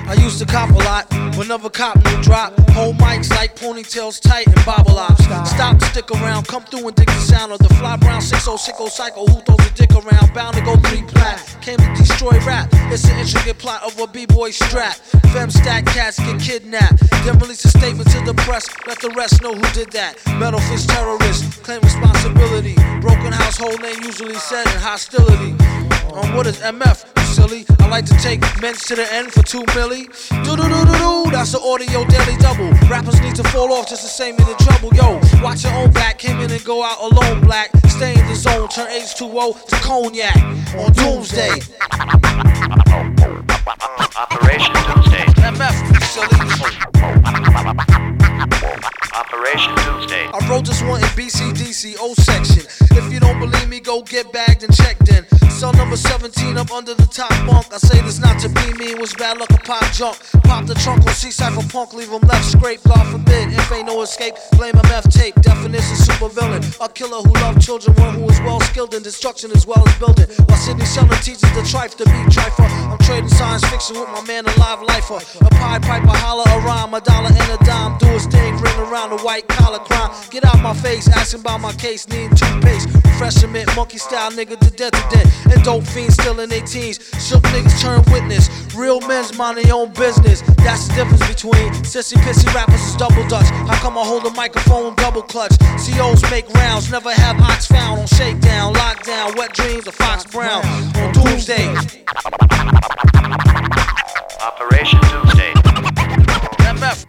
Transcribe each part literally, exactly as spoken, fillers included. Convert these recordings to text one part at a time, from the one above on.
I used to cop a lot, but never cop no drop. Hold mics like ponytails tight and bobble ops. Stop, stick around, come through and dig the sound of the fly brown six oh sicko psycho who throws a dick around. Bound to go three plat, came to destroy rap. It's an intricate plot of a b-boy strap. Fem stack cats get kidnapped, then release a statement to the press. Let the rest know who did that. Metal fist terrorist, claim responsibility. Broken household name usually said in hostility. Um, what is M F? Silly. I like to take men's to the end for two milli. Do do do do do. That's the audio daily double. Rappers need to fall off just to save me the trouble. Yo, watch your own back. Came in and go out alone. Black. Stay in the zone. Turn H two O to cognac on Doomsday. Operation Doomsday. M F. Silly. Operation Doomsday. I wrote this one in B C D C O section. If you don't believe me, go get bagged and checked in. Cell number seventeen up under the top bunk. I say this not to be mean, was bad luck a pop junk. Pop the trunk on C-Cypher punk, leave him left scrape. God forbid, if ain't no escape, blame M F tape. Definition super villain, a killer who loved children, one who is well skilled in destruction as well as building. While Sidney Sheldon teaches the trife to be trifer. I'm trading science fiction with my man, a live lifer. A Pied Piper, holler, a rhyme, a dollar and a dime. Do his thing, ring around the white collar crime. Get out my face, asking about my case, need toothpaste. Refreshment, monkey style nigga to death to death. And dope fiends still in their teens. Shook niggas turn witness. Real men's mind their own business. That's the difference between sissy pissy rappers is double dutch. How come I hold a microphone double clutch? C Os make rounds, never have ox found on shakedown, lockdown, wet dreams of Fox Brown on Doomsday. Operation Doomsday. M F.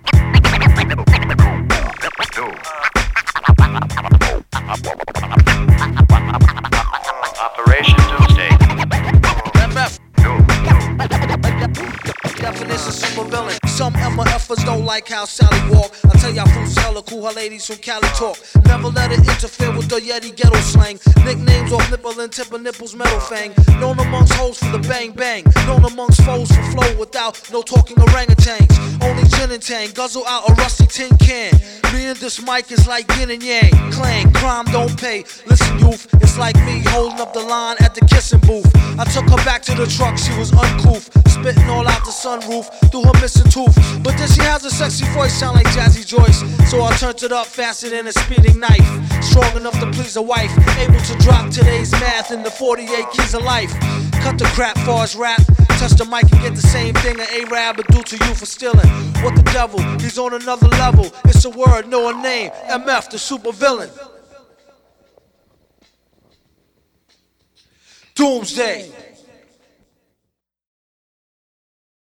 Operation Doomsday. M F. Definition super villain. Some M F'ers don't like how Sally walk. I tell y'all fools hella cool, her ladies from Cali talk. Never let it interfere with the Yeti ghetto slang. Nicknames off nipple and tip of nipples, metal fang. Known amongst hoes for the bang bang. Known amongst foes for flow without no talking orangutans. Only gin and tang, guzzle out a rusty tin can. Me and this mic is like yin and yang. Clang, crime don't pay. Listen youth, it's like me holding up the line at the kissing booth. I took her back to the truck, she was uncouth. Spitting all out the sunroof through her missing tooth. But then she has a sexy voice, sound like Jazzy Joyce. So I turned it up faster than a speeding knife. Strong enough to please a wife. Able to drop today's math in the forty-eight keys of life. Cut the crap far as rap. Touch the mic and get the same thing an A-Rab would do to you for stealing. What the devil? He's on another level. It's a word, no a name. M F, the super villain. Doomsday.